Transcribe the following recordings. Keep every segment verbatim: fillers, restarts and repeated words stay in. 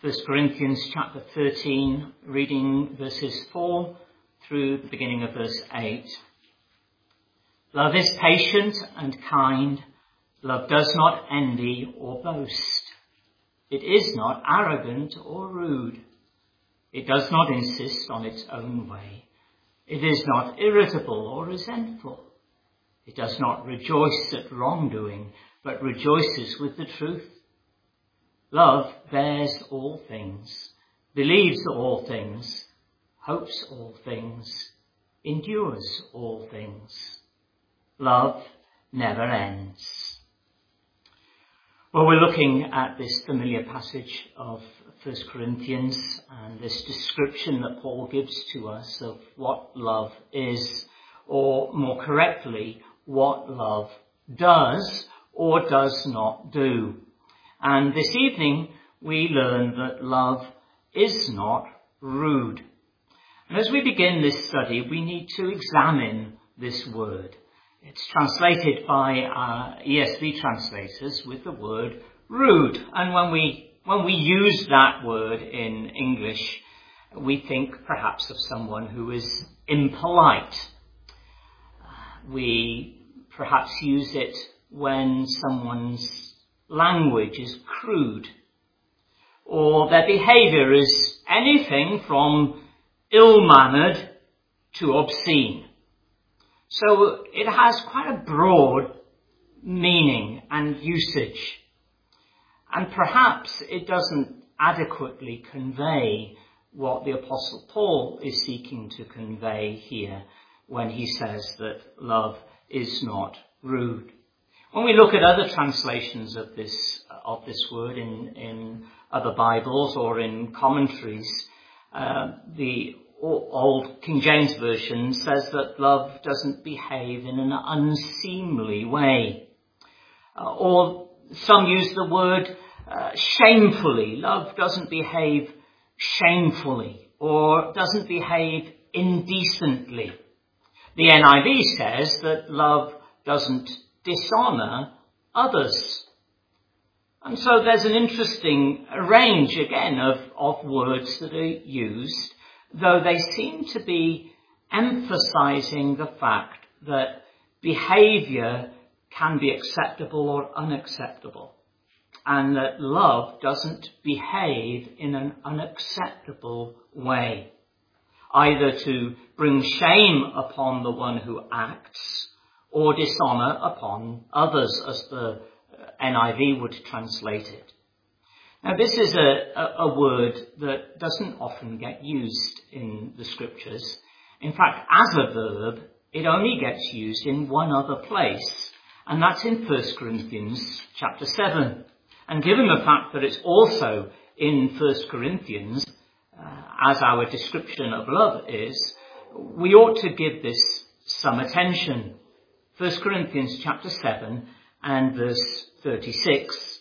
First Corinthians chapter thirteen, reading verses four through the beginning of verse eight. Love is patient and kind. Love does not envy or boast. It is not arrogant or rude. It does not insist on its own way. It is not irritable or resentful. It does not rejoice at wrongdoing, but rejoices with the truth. Love bears all things, believes all things, hopes all things, endures all things. Love never ends. Well, we're looking at this familiar passage of First Corinthians and this description that Paul gives to us of what love is, or more correctly, what love does or does not do. And this evening we learn that love is not rude. And as we begin this study, we need to examine this word. It's translated by uh, E S V translators with the word rude. And when we when we use that word in English, we think perhaps of someone who is impolite. We perhaps use it when someone's language is crude, or their behaviour is anything from ill-mannered to obscene. So it has quite a broad meaning and usage, and perhaps it doesn't adequately convey what the Apostle Paul is seeking to convey here when he says that love is not rude. When we look at other translations of this of this word in, in other Bibles or in commentaries, uh, the Old King James Version says that love doesn't behave in an unseemly way. Uh, or some use the word uh, shamefully. Love doesn't behave shamefully or doesn't behave indecently. The N I V says that love doesn't dishonour others. And so there's an interesting range again of, of words that are used, though they seem to be emphasising the fact that behaviour can be acceptable or unacceptable, and that love doesn't behave in an unacceptable way, either to bring shame upon the one who acts or dishonour upon others, as the N I V would translate it. Now, this is a, a, a word that doesn't often get used in the scriptures. In fact, as a verb, it only gets used in one other place, and that's in First Corinthians chapter seven. And given the fact that it's also in First Corinthians, uh, as our description of love is, we ought to give this some attention. First Corinthians chapter seven and verse thirty-six.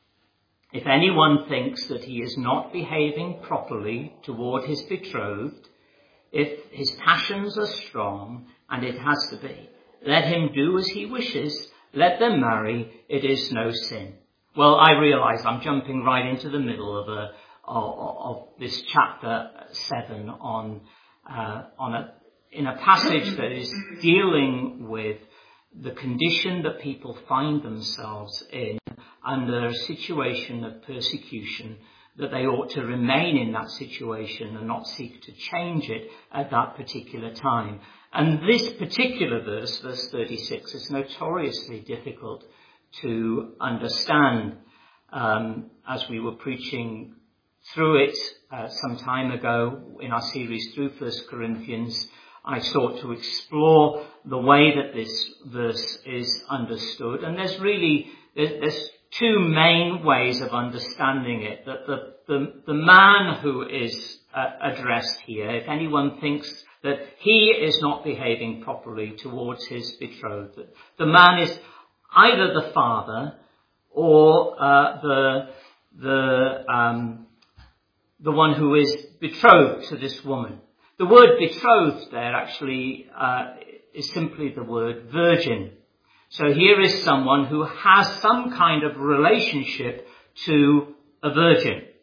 If anyone thinks that he is not behaving properly toward his betrothed, if his passions are strong, and it has to be, let him do as he wishes, let them marry, it is no sin. Well, I realise I'm jumping right into the middle of a of, of this chapter seven on uh, on a in a passage that is dealing with the condition that people find themselves in under a situation of persecution, that they ought to remain in that situation and not seek to change it at that particular time. And this particular verse, verse thirty-six, is notoriously difficult to understand. Um, as we were preaching through it uh, some time ago in our series through First Corinthians, I sought to explore the way that this verse is understood. And there's really, there's two main ways of understanding it. That the, the, the man who is uh, addressed here, if anyone thinks that he is not behaving properly towards his betrothed, the man is either the father or uh, the, the, um, the one who is betrothed to this woman. The word betrothed there actually uh, is simply the word virgin. So here is someone who has some kind of relationship to a virgin.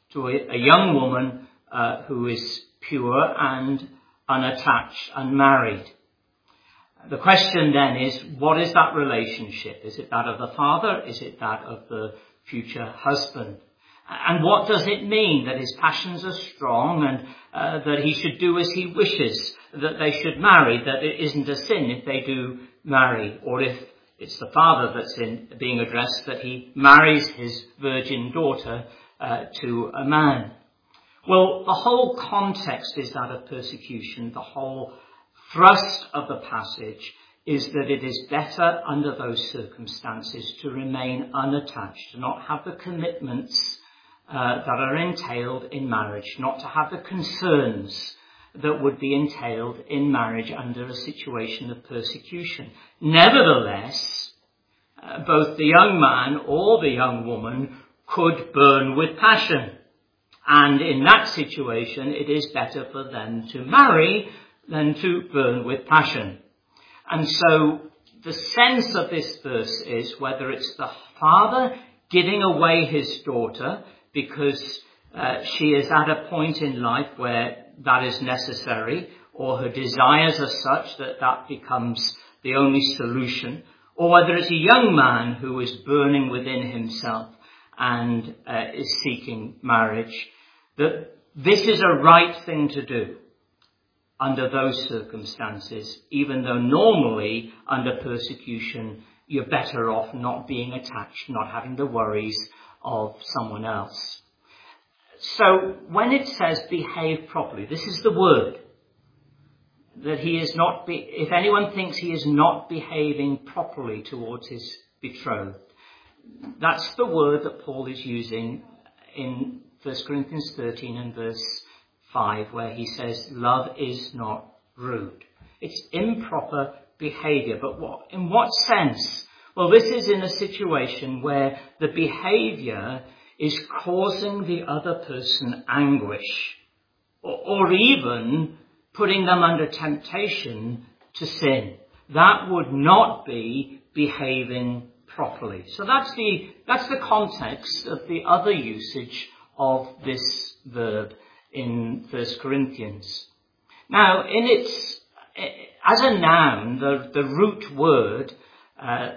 to a, a young woman uh, who is pure and unattached, unmarried. The question then is, what is that relationship? Is it that of the father? Is it that of the future husband? And what does it mean that his passions are strong and uh, that he should do as he wishes, that they should marry, that it isn't a sin if they do marry, or if it's the father that's in, being addressed, that he marries his virgin daughter uh, to a man? Well, the whole context is that of persecution. The whole thrust of the passage is that it is better under those circumstances to remain unattached, to not have the commitments uh, that are entailed in marriage, not to have the concerns that would be entailed in marriage under a situation of persecution. Nevertheless, uh, both the young man or the young woman could burn with passion. And in that situation, it is better for them to marry than to burn with passion. And so the sense of this verse is whether it's the father giving away his daughter because uh, she is at a point in life where that is necessary, or her desires are such that that becomes the only solution, or whether it's a young man who is burning within himself and uh, is seeking marriage, that this is a right thing to do under those circumstances, even though normally under persecution you're better off not being attached, not having the worries of someone else. So when it says behave properly, this is the word. That he is not, be, if anyone thinks he is not behaving properly towards his betrothed, that's the word that Paul is using in First Corinthians thirteen and verse five, where he says, love is not rude. It's improper behaviour. But what, in what sense? Well, this is in a situation where the behaviour is causing the other person anguish, or, or even putting them under temptation to sin. That would not be behaving properly. So that's the, that's the context of the other usage of this verb in First Corinthians. Now, in its, as a noun, the, the root word uh,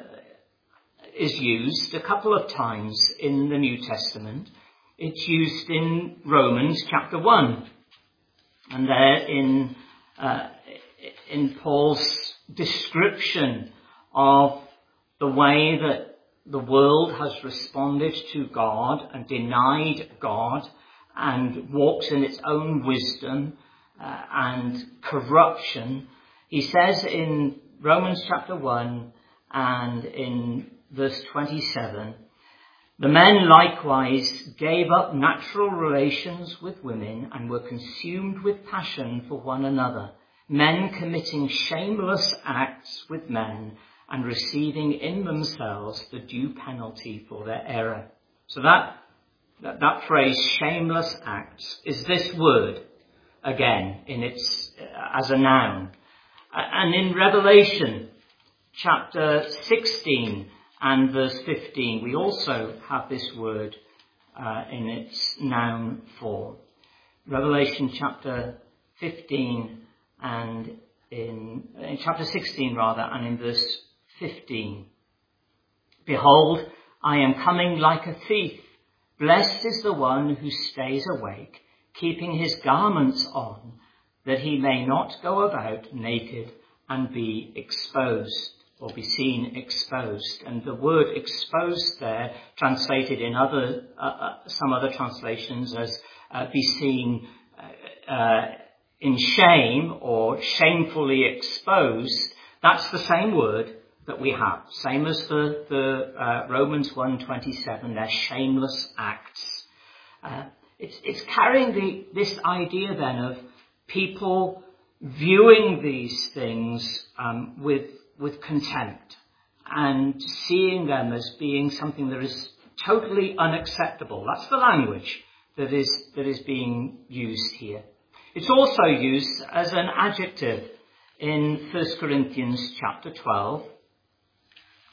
is used a couple of times in the New Testament. It's used in Romans chapter one. And there in, uh, in Paul's description of the way that the world has responded to God and denied God and walks in its own wisdom uh, and corruption, he says in Romans chapter one and in verse twenty-seven, the men likewise gave up natural relations with women and were consumed with passion for one another, men committing shameless acts with men and receiving in themselves the due penalty for their error. So that, that, that phrase, shameless acts, is this word again in its, uh, as a noun. And in Revelation chapter sixteen and verse fifteen, we also have this word uh, in its noun form. Revelation chapter fifteen and in, in chapter sixteen rather, and in verse fifteen. Behold, I am coming like a thief. Blessed is the one who stays awake, keeping his garments on, that he may not go about naked and be exposed, or be seen exposed. And the word exposed there, translated in other uh, uh, some other translations as uh, be seen uh, uh, in shame or shamefully exposed, that's the same word that we have. Same as the, the uh, Romans one twenty-seven, they're shameless acts. Uh, it's, it's carrying the, this idea then of people viewing these things um, with with contempt and seeing them as being something that is totally unacceptable. That's the language that is that is being used here. It's also used as an adjective in First Corinthians chapter twelve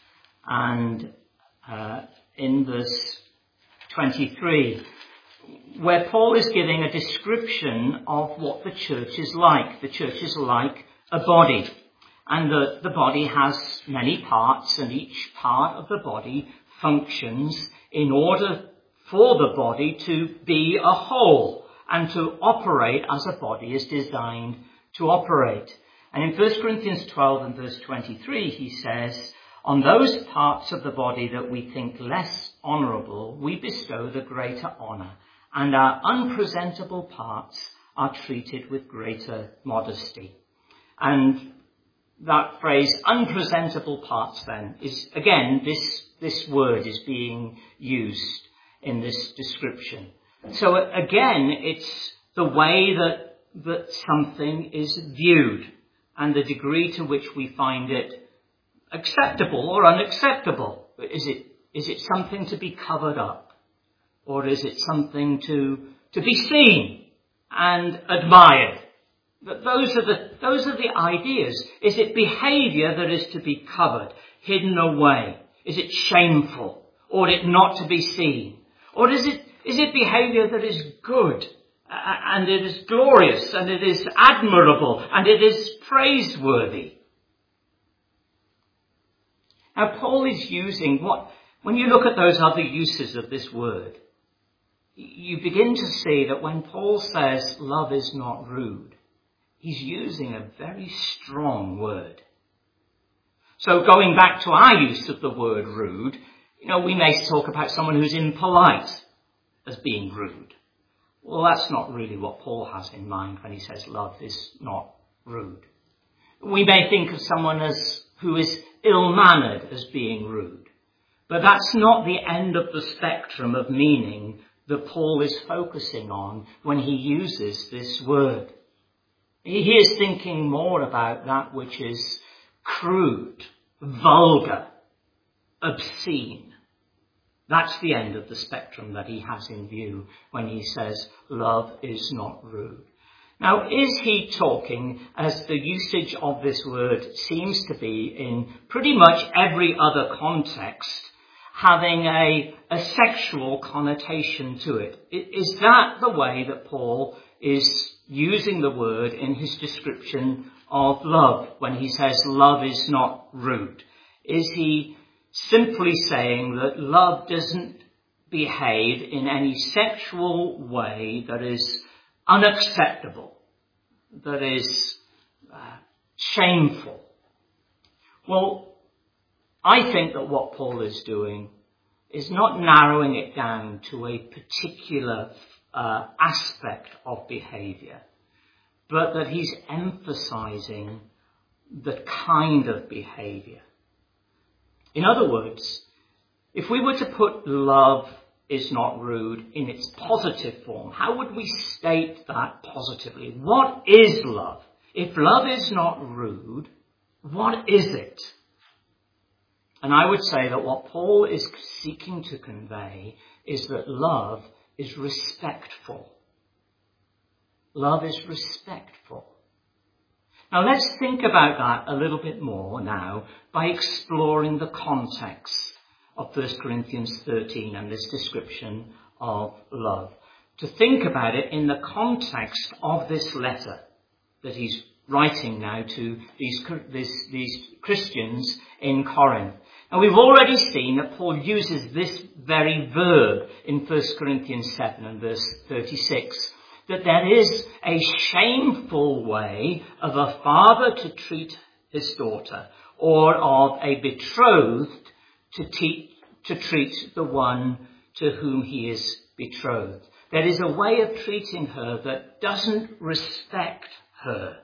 and uh, in verse twenty-three, where Paul is giving a description of what the church is like. The church is like a body, and the, the body has many parts, and each part of the body functions in order for the body to be a whole and to operate as a body is designed to operate. And in First Corinthians twelve and verse twenty-three, he says, "On those parts of the body that we think less honourable, we bestow the greater honour, and our unpresentable parts are treated with greater modesty." And that phrase, unpresentable parts, then, is, again, this, this word is being used in this description. So again, it's the way that, that something is viewed and the degree to which we find it acceptable or unacceptable. Is it, is it something to be covered up? Or is it something to, to be seen and admired? Those are the, those are the ideas. Is it behaviour that is to be covered, hidden away? Is it shameful? Or it not to be seen? Or is it, is it behaviour that is good, and it is glorious, and it is admirable, and it is praiseworthy? Now, Paul is using what, when you look at those other uses of this word, you begin to see that when Paul says love is not rude, he's using a very strong word. So going back to our use of the word rude, you know, we may talk about someone who's impolite as being rude. Well, that's not really what Paul has in mind when he says love is not rude. We may think of someone as who is ill-mannered as being rude. But that's not the end of the spectrum of meaning that Paul is focusing on when he uses this word. He is thinking more about that which is crude, vulgar, obscene. That's the end of the spectrum that he has in view when he says love is not rude. Now, is he talking, as the usage of this word seems to be in pretty much every other context, having a, a sexual connotation to it? Is that the way that Paul is using the word in his description of love when he says love is not rude? Is he simply saying that love doesn't behave in any sexual way that is unacceptable, that is uh, shameful? Well, I think that what Paul is doing is not narrowing it down to a particular uh, aspect of behaviour, but that he's emphasising the kind of behaviour. In other words, if we were to put love is not rude in its positive form, how would we state that positively? What is love? If love is not rude, what is it? And I would say that what Paul is seeking to convey is that love is respectful. Love is respectful. Now let's think about that a little bit more now by exploring the context of First Corinthians thirteen and this description of love. To think about it in the context of this letter that he's writing now to these, these, these Christians in Corinth. Now we've already seen that Paul uses this very verb in First Corinthians seven and verse thirty-six. That there is a shameful way of a father to treat his daughter, or of a betrothed to, te- to treat the one to whom he is betrothed. There is a way of treating her that doesn't respect her.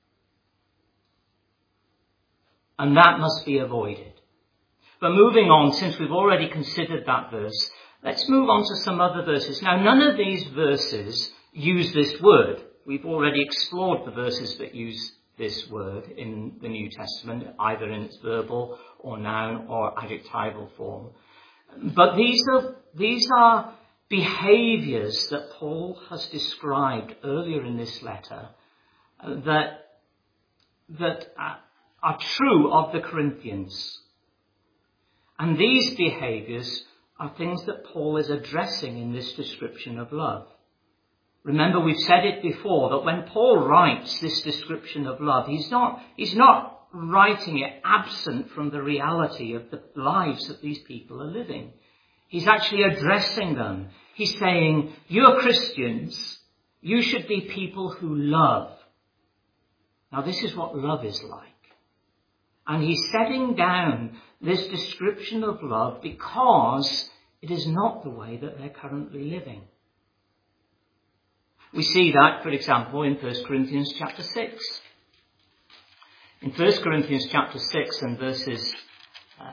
And that must be avoided. But moving on, since we've already considered that verse, let's move on to some other verses. Now, none of these verses use this word. We've already explored the verses that use this word in the New Testament, either in its verbal or noun or adjectival form. But these are, these are behaviours that Paul has described earlier in this letter that, that are true of the Corinthians. And these behaviours are things that Paul is addressing in this description of love. Remember, we've said it before, that when Paul writes this description of love, he's not, he's not writing it absent from the reality of the lives that these people are living. He's actually addressing them. He's saying, you're Christians, you should be people who love. Now, this is what love is like. And he's setting down this description of love because it is not the way that they're currently living. We see that, for example, in First Corinthians chapter six. In First Corinthians chapter six and verses uh,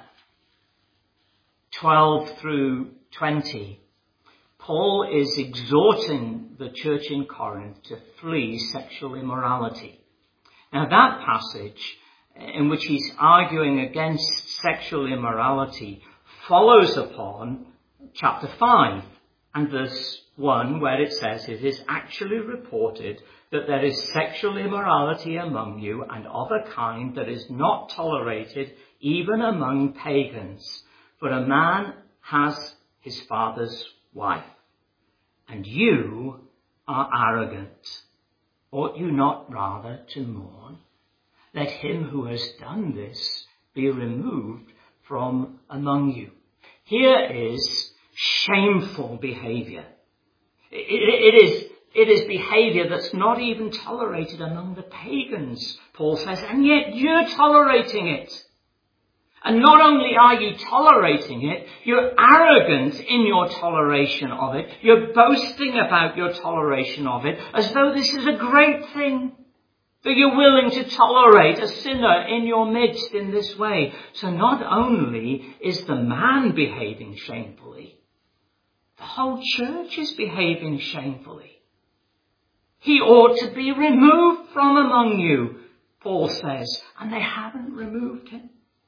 twelve through twenty, Paul is exhorting the church in Corinth to flee sexual immorality. Now, that passage in which he's arguing against sexual immorality follows upon chapter five and verse one, where it says, it is actually reported that there is sexual immorality among you, and of a kind that is not tolerated even among pagans. For a man has his father's wife, and you are arrogant. Ought you not rather to mourn? Let him who has done this be removed from among you. Here is shameful behavior. It, it, it is, it is behavior that's not even tolerated among the pagans, Paul says, and yet you're tolerating it. And not only are you tolerating it, you're arrogant in your toleration of it. You're boasting about your toleration of it as though this is a great thing, that you're willing to tolerate a sinner in your midst in this way. So not only is the man behaving shamefully, the whole church is behaving shamefully. He ought to be removed from among you, Paul says, and they haven't removed him.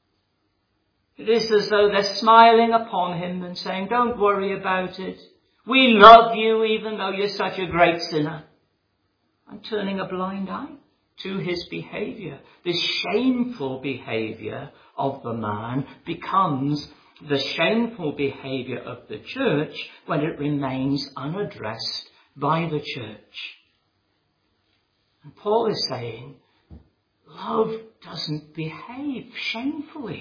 It is as though they're smiling upon him and saying, don't worry about it. We love you even though you're such a great sinner. And turning a blind eye to his behavior. This shameful behavior of the man becomes the shameful behavior of the church when it remains unaddressed by the church. And Paul is saying, love doesn't behave shamefully.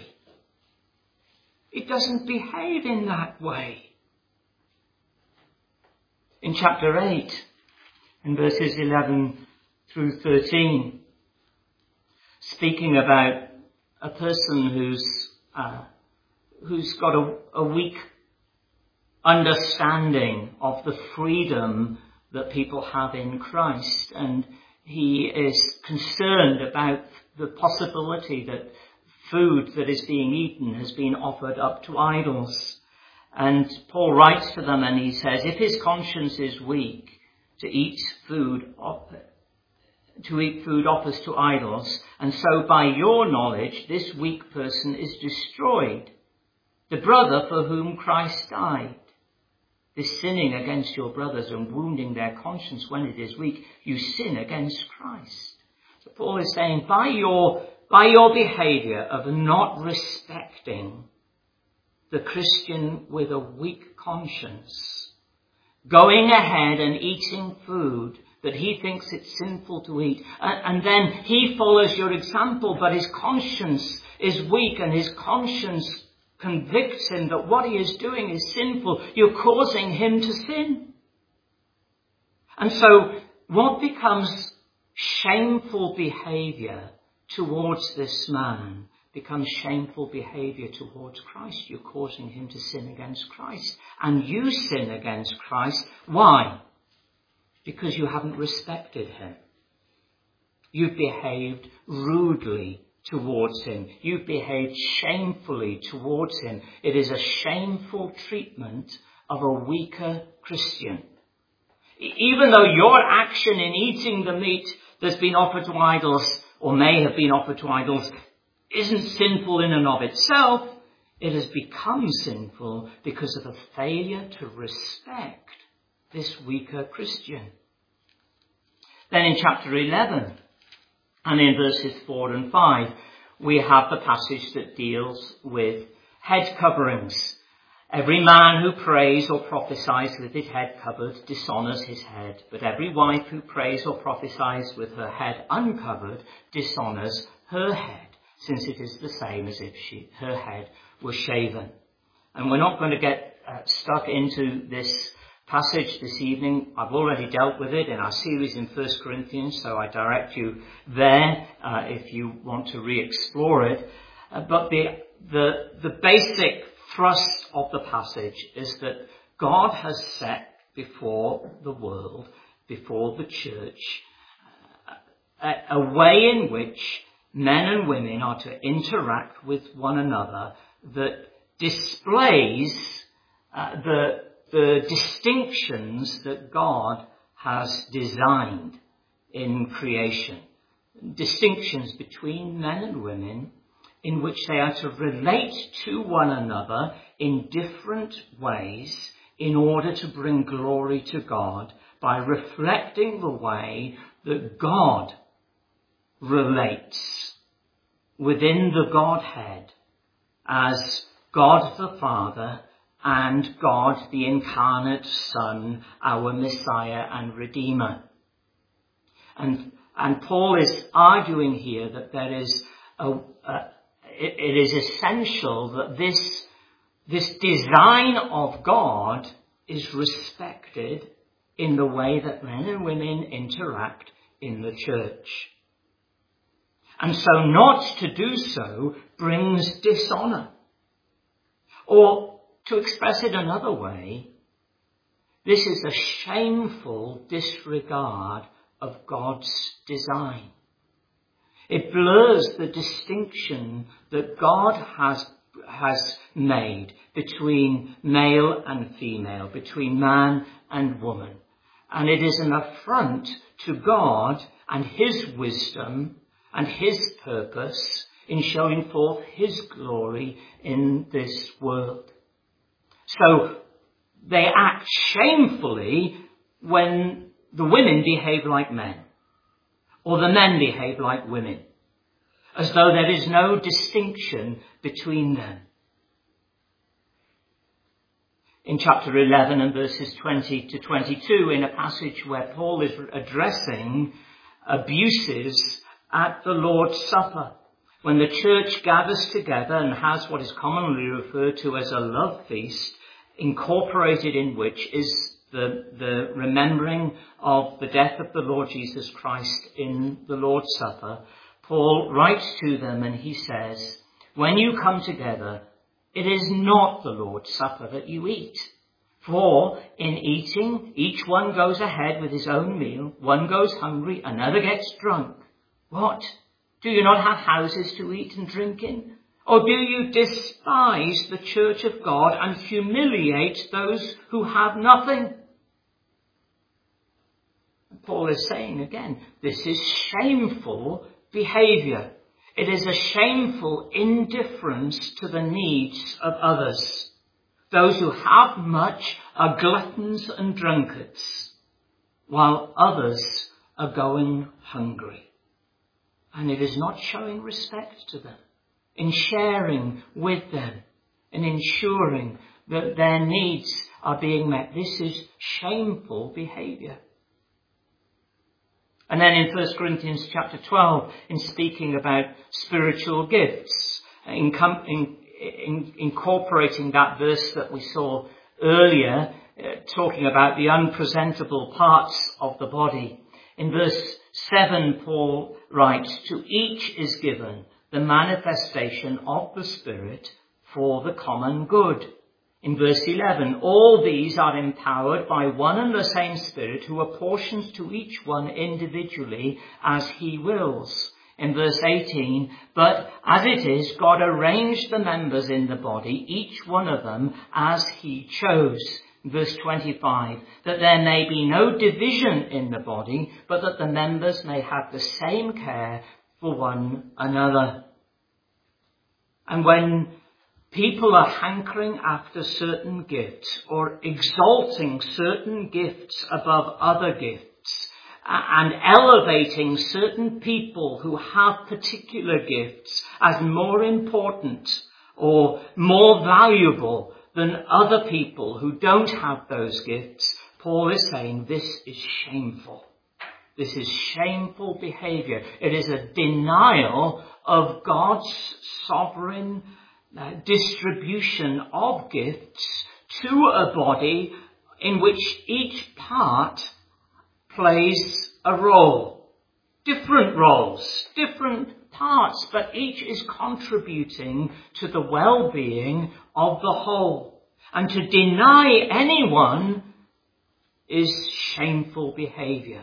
It doesn't behave in that way. In chapter eight, in verses eleven through thirteen, speaking about a person who's uh, who's got a, a weak understanding of the freedom that people have in Christ, and he is concerned about the possibility that food that is being eaten has been offered up to idols. And Paul writes to them and he says, if his conscience is weak to eat food, to eat food offers to idols, and so by your knowledge this weak person is destroyed, the brother for whom Christ died. This sinning against your brothers and wounding their conscience when it is weak, you sin against Christ. So Paul is saying, by your By your behavior of not respecting the Christian with a weak conscience, going ahead and eating food that he thinks it's sinful to eat, and, and then he follows your example, but his conscience is weak and his conscience convicts him that what he is doing is sinful, you're causing him to sin. And so what becomes shameful behavior towards this man becomes shameful behavior towards Christ. You're causing him to sin against Christ. And you sin against Christ. Why? Because you haven't respected him. You've behaved rudely towards him. You've behaved shamefully towards him. It is a shameful treatment of a weaker Christian. Even though your action in eating the meat that's been offered to idols, or may have been offered to idols, isn't sinful in and of itself, it has become sinful because of a failure to respect this weaker Christian. Then in chapter eleven, and in verses four and five, we have the passage that deals with head coverings. Every man who prays or prophesies with his head covered dishonours his head, but every wife who prays or prophesies with her head uncovered dishonours her head, since it is the same as if she, her head were shaven. And we're not going to get uh, stuck into this passage this evening. I've already dealt with it in our series in First Corinthians, so I direct you there uh, if you want to re-explore it. Uh, but the, the, the basic thrust of the passage is that God has set before the world, before the church, uh, a, a way in which men and women are to interact with one another that displays uh, the, the distinctions that God has designed in creation. Distinctions between men and women in which they are to relate to one another in different ways in order to bring glory to God by reflecting the way that God relates within the Godhead as God the Father and God the incarnate Son, our Messiah and Redeemer. And, and Paul is arguing here that there is a, a it, it is essential that this, this design of God is respected in the way that men and women interact in the church. And so not to do so brings dishonour. Or, to express it another way, this is a shameful disregard of God's design. It blurs the distinction that God has, has made between male and female, between man and woman. And it is an affront to God and his wisdom and his purpose in showing forth his glory in this world. So they act shamefully when the women behave like men, or the men behave like women, as though there is no distinction between them. In chapter eleven and verses twenty to twenty-two, in a passage where Paul is addressing abuses at the Lord's Supper, when the church gathers together and has what is commonly referred to as a love feast, incorporated in which is the, the remembering of the death of the Lord Jesus Christ in the Lord's Supper, Paul writes to them and he says, when you come together, it is not the Lord's Supper that you eat. For in eating, each one goes ahead with his own meal, one goes hungry, another gets drunk. What? Do you not have houses to eat and drink in? Or do you despise the church of God and humiliate those who have nothing? Paul is saying again, this is shameful behaviour. It is a shameful indifference to the needs of others. Those who have much are gluttons and drunkards, while others are going hungry. And it is not showing respect to them, in sharing with them, and ensuring that their needs are being met. This is shameful behaviour. And then in First Corinthians chapter twelve, in speaking about spiritual gifts, in, in, in incorporating that verse that we saw earlier, uh, talking about the unpresentable parts of the body. In verse seven, Paul writes, to each is given the manifestation of the Spirit for the common good. In verse eleven, all these are empowered by one and the same Spirit who apportions to each one individually as he wills. In verse eighteen, but as it is, God arranged the members in the body, each one of them as he chose. Verse twenty-five, that there may be no division in the body, but that the members may have the same care for one another. And when people are hankering after certain gifts or exalting certain gifts above other gifts and elevating certain people who have particular gifts as more important or more valuable than other people who don't have those gifts, Paul is saying this is shameful. This is shameful behavior. It is a denial of God's sovereign uh, distribution of gifts to a body in which each part plays a role. Different roles, different parts, but each is contributing to the well-being of the whole. And to deny anyone is shameful behavior.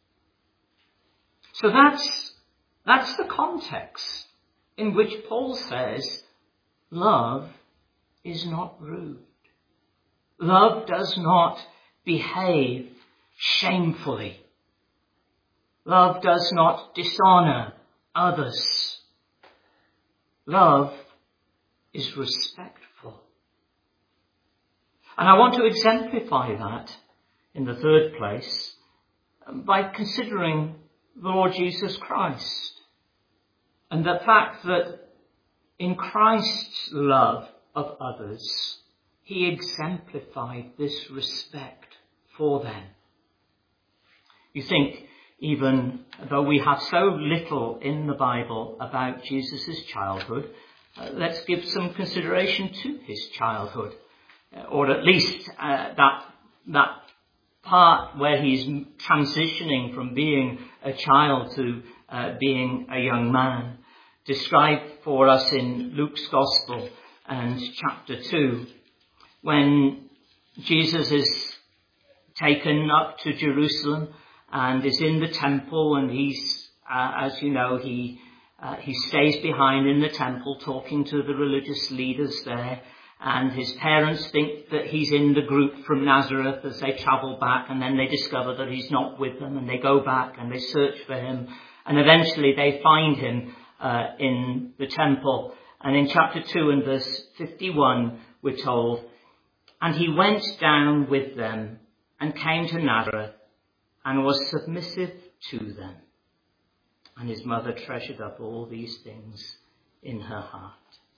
So that's, that's the context in which Paul says love is not rude. Love does not behave shamefully. Love does not dishonor others. Love is respectful. And I want to exemplify that in the third place by considering the Lord Jesus Christ and the fact that in Christ's love of others, he exemplified this respect for them. You think, even though we have so little in the Bible about Jesus' childhood, uh, let's give some consideration to his childhood, uh, or at least uh, that that part where he's transitioning from being a child to uh, being a young man, described for us in Luke's Gospel and chapter two, when Jesus is taken up to Jerusalem and is in the temple, and he's, uh, as you know, he uh, he stays behind in the temple talking to the religious leaders there, and his parents think that he's in the group from Nazareth as they travel back, and then they discover that he's not with them, and they go back and they search for him, and eventually they find him uh, in the temple. And in chapter two and verse fifty-one, we're told, "And he went down with them and came to Nazareth, and was submissive to them. And his mother treasured up all these things in her heart."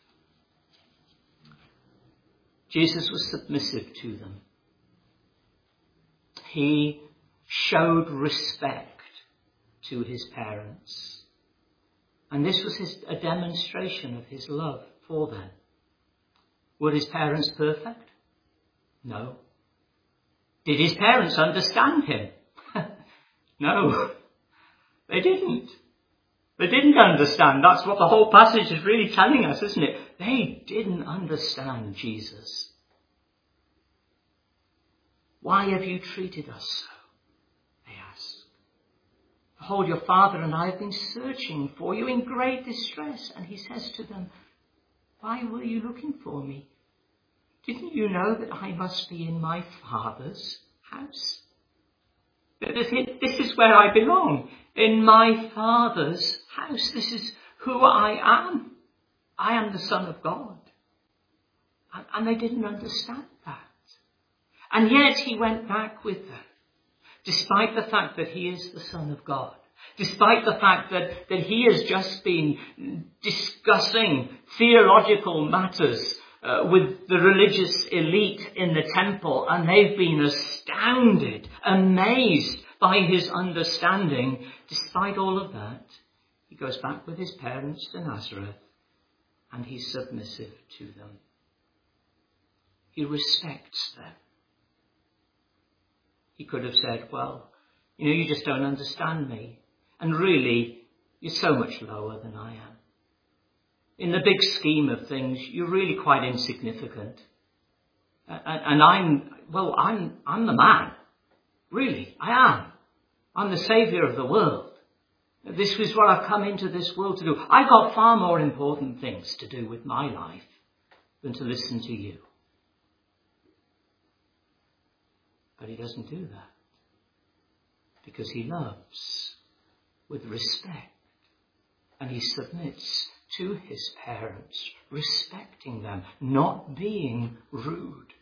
Jesus was submissive to them. He showed respect to his parents. And this was his, a demonstration of his love for them. Were his parents perfect? No. Did his parents understand him? No, they didn't. They didn't understand. That's what the whole passage is really telling us, isn't it? They didn't understand Jesus. "Why have you treated us so?" they asked. "Behold, your father and I have been searching for you in great distress." And he says to them, "Why were you looking for me? Didn't you know that I must be in my Father's house? This is where I belong, in my Father's house. This is who I am. I am the Son of God." And they didn't understand that. And yet he went back with them, despite the fact that he is the Son of God, despite the fact that, that he has just been discussing theological matters Uh, with the religious elite in the temple, and they've been astounded, amazed by his understanding. Despite all of that, he goes back with his parents to Nazareth, and he's submissive to them. He respects them. He could have said, "Well, you know, you just don't understand me, and really, you're so much lower than I am. In the big scheme of things, you're really quite insignificant. And, and I'm, well, I'm, I'm the man. Really, I am. I'm the saviour of the world. This is what I've come into this world to do. I've got far more important things to do with my life than to listen to you." But he doesn't do that, because he loves with respect, and he submits to his parents, respecting them, not being rude.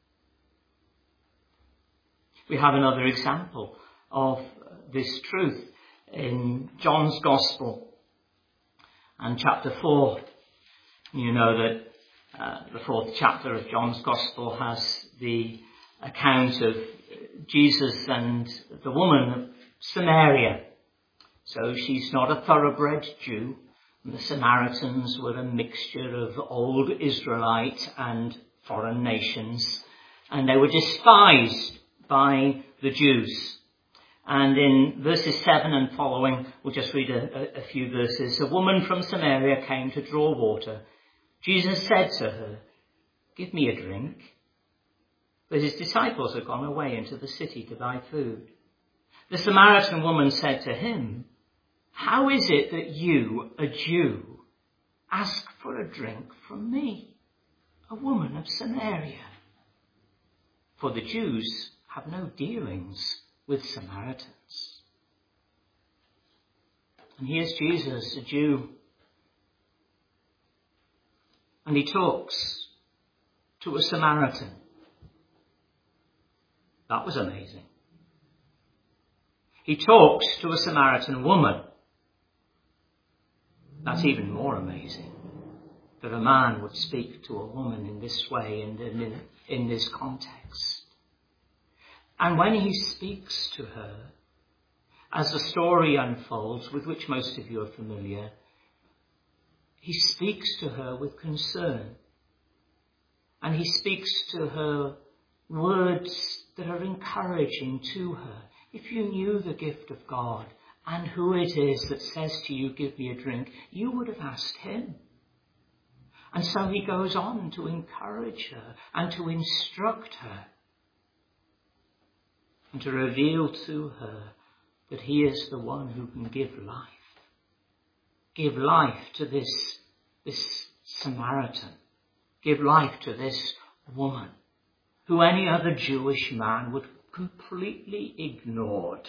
We have another example of this truth in John's Gospel and chapter four. You know that Uh, the fourth chapter of John's Gospel has the account of Jesus and the woman of Samaria. So she's not a thoroughbred Jew. And the Samaritans were a mixture of old Israelite and foreign nations. And they were despised by the Jews. And in verses seven and following, we'll just read a, a, a few verses. A woman from Samaria came to draw water. Jesus said to her, "Give me a drink." But his disciples had gone away into the city to buy food. The Samaritan woman said to him, "How is it that you, a Jew, ask for a drink from me, a woman of Samaria?" For the Jews have no dealings with Samaritans. And here's Jesus, a Jew. And he talks to a Samaritan. That was amazing. He talks to a Samaritan woman. That's even more amazing. That a man would speak to a woman in this way and in, in, in this context. And when he speaks to her, as the story unfolds, with which most of you are familiar, he speaks to her with concern. And he speaks to her words that are encouraging to her. If you knew the gift of God and who it is that says to you, "Give me a drink," you would have asked him. And so he goes on to encourage her and to instruct her and to reveal to her that he is the one who can give life. Give life to this, this Samaritan. Give life to this woman who any other Jewish man would have completely ignored.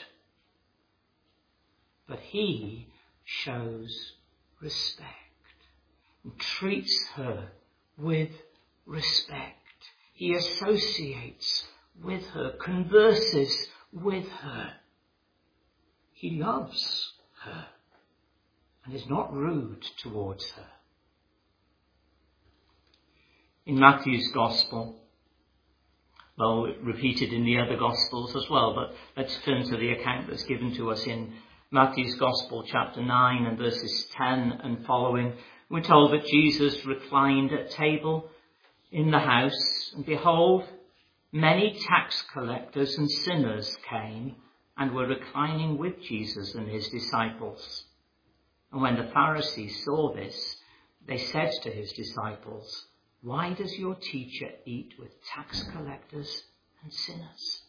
But he shows respect and treats her with respect. He associates with her, converses with her. He loves her and is not rude towards her. In Matthew's Gospel, well, repeated in the other Gospels as well, but let's turn to the account that's given to us in Matthew's Gospel, chapter nine and verses ten and following. We're told that Jesus reclined at table in the house, and behold, many tax collectors and sinners came and were reclining with Jesus and his disciples. And when the Pharisees saw this, they said to his disciples, "Why does your teacher eat with tax collectors and sinners?"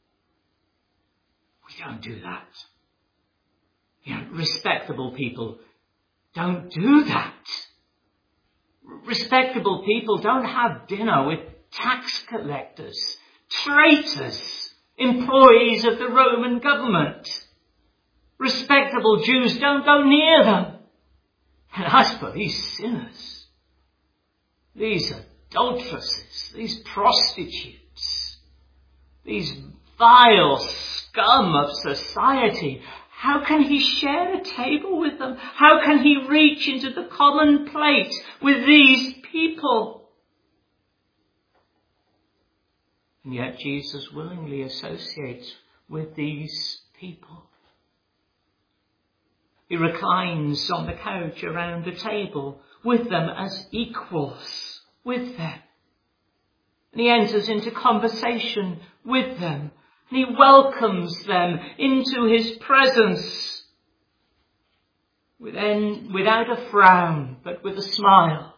We don't do that. You know, respectable people don't do that. Respectable people don't have dinner with tax collectors, traitors, employees of the Roman government. Respectable Jews don't go near them. And as for these sinners, these adulteresses, these prostitutes, these vile scum of society, how can he share a table with them? How can he reach into the common plate with these people? And yet Jesus willingly associates with these people. He reclines on the couch around the table with them as equals with them. And he enters into conversation with them. And he welcomes them into his presence within, without a frown, but with a smile.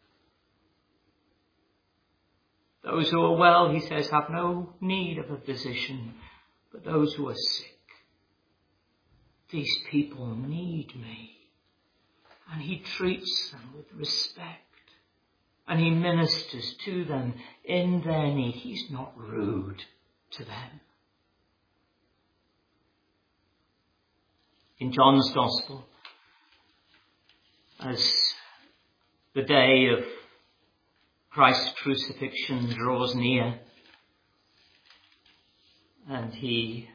Those who are well, he says, have no need of a physician, but those who are sick. These people need me. And he treats them with respect. And he ministers to them in their need. He's not rude to them. In John's Gospel, as the day of Christ's crucifixion draws near, and he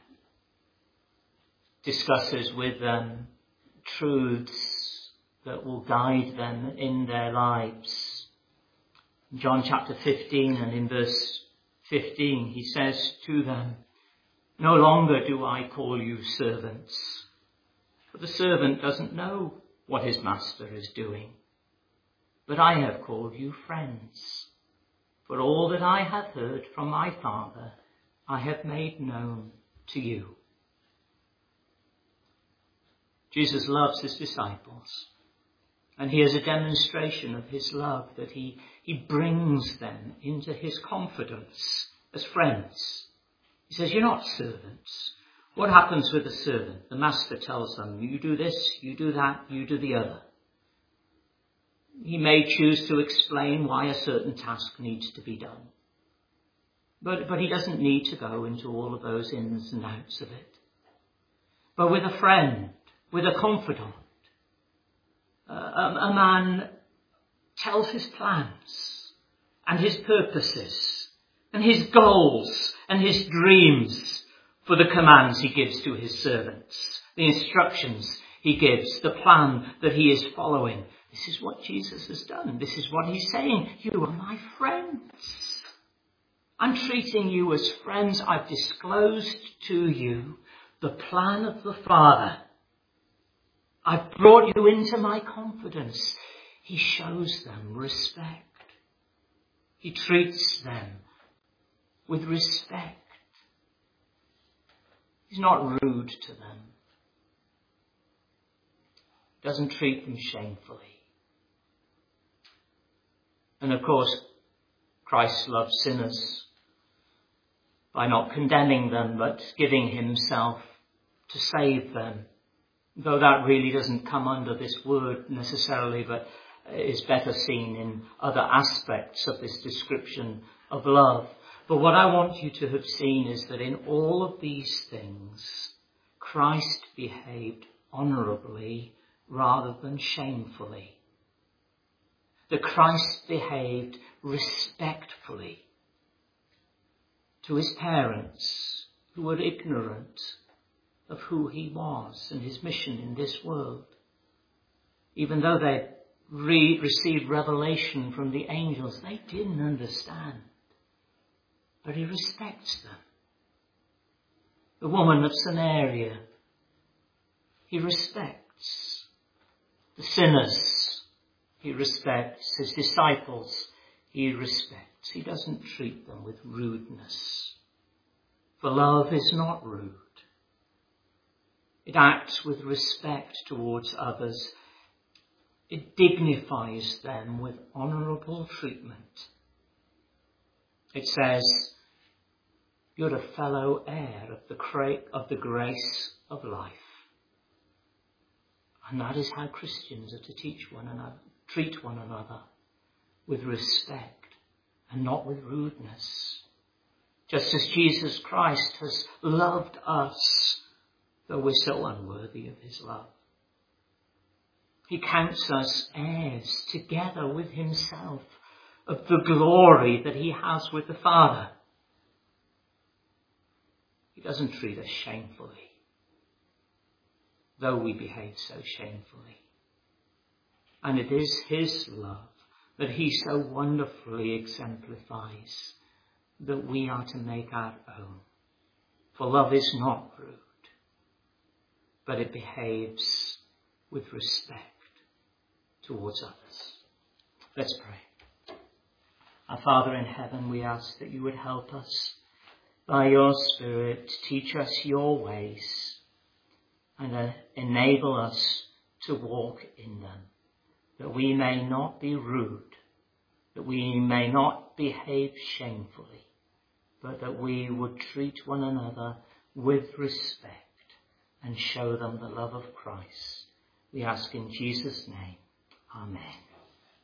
discusses with them truths that will guide them in their lives, In John chapter fifteen and in verse fifteen, he says to them, "No longer do I call you servants, for the servant doesn't know what his master is doing. But I have called you friends, for all that I have heard from my Father, I have made known to you." Jesus loves his disciples, and here's a demonstration of his love, that he, he brings them into his confidence as friends. He says, "You're not servants." What happens with a servant? The master tells them, you do this, you do that, you do the other. He may choose to explain why a certain task needs to be done. But, but he doesn't need to go into all of those ins and outs of it. But with a friend, with a confidant, uh, a, a man tells his plans and his purposes and his goals and his dreams for the commands he gives to his servants, the instructions he gives, the plan that he is following. This is what Jesus has done. This is what he's saying. You are my friends. I'm treating you as friends. I've disclosed to you the plan of the Father. I've brought you into my confidence. He shows them respect. He treats them with respect. He's not rude to them. Doesn't treat them shamefully. And of course, Christ loves sinners by not condemning them, but giving himself to save them. Though that really doesn't come under this word necessarily, but is better seen in other aspects of this description of love. But what I want you to have seen is that in all of these things, Christ behaved honourably rather than shamefully. That Christ behaved respectfully to his parents, who were ignorant of who he was and his mission in this world. Even though they re- received revelation from the angels, they didn't understand. But he respects them. The woman of Samaria, he respects. The sinners, he respects. His disciples, he respects. He doesn't treat them with rudeness. For love is not rude. It acts with respect towards others. It dignifies them with honourable treatment. It says, you're a fellow heir of the, cra- of the grace of life. And that is how Christians are to teach one another, treat one another with respect and not with rudeness. Just as Jesus Christ has loved us, though we're so unworthy of his love. He counts us heirs together with himself of the glory that he has with the Father. He doesn't treat us shamefully, though we behave so shamefully. And it is his love that he so wonderfully exemplifies that we are to make our own. For love is not rude, but it behaves with respect towards others. Let's pray. Our Father in heaven, we ask that you would help us by your Spirit, teach us your ways and uh, enable us to walk in them, that we may not be rude, that we may not behave shamefully, but that we would treat one another with respect and show them the love of Christ. We ask in Jesus' name. Amen.